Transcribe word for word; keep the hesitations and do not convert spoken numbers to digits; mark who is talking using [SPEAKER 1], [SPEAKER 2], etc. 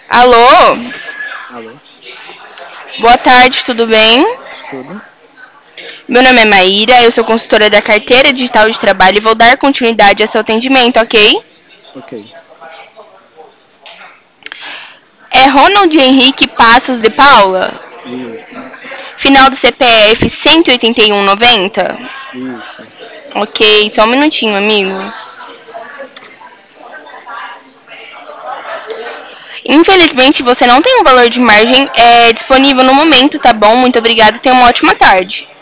[SPEAKER 1] Alô?
[SPEAKER 2] Alô?
[SPEAKER 1] Boa tarde, tudo bem?
[SPEAKER 2] Tudo?
[SPEAKER 1] Meu nome é Maíra, eu sou consultora da carteira digital de trabalho e vou dar continuidade ao seu atendimento, ok?
[SPEAKER 2] Ok.
[SPEAKER 1] É Ronald Henrique Passos de Paula?
[SPEAKER 2] Isso.
[SPEAKER 1] Final do C P F cento e oitenta e um noventa?
[SPEAKER 2] Isso.
[SPEAKER 1] Ok, só um minutinho, amigo. Infelizmente, você não tem um valor de margem é, disponível no momento, tá bom? Muito obrigada e tenha uma ótima tarde.